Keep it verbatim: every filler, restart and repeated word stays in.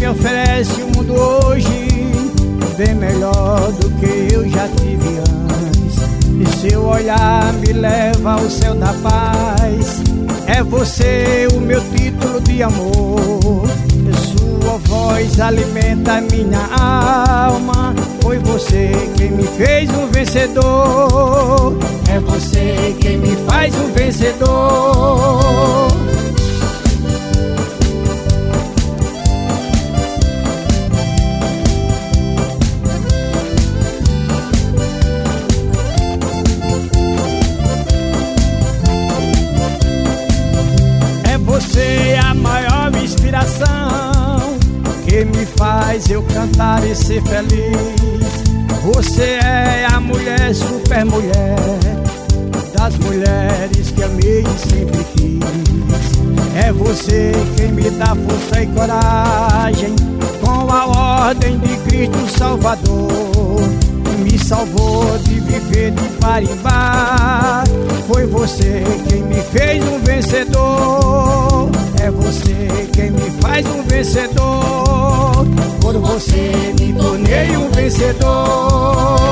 me oferece o mundo hoje, bem melhor do que eu já tive antes. E seu olhar me leva ao céu da paz. É você o meu título de amor, sua voz alimenta minha alma. Foi você quem me fez um vencedor, é você quem me faz um vencedor. Você é a maior inspiração que me faz eu cantar e ser feliz. Você é a mulher, super mulher, das mulheres que amei e sempre quis. É você quem me dá força e coragem, com a ordem de Cristo Salvador. Me salvou de viver de par em par. Foi você quem me fez um vencedor, é você quem me faz um vencedor. Por você me tornei um vencedor.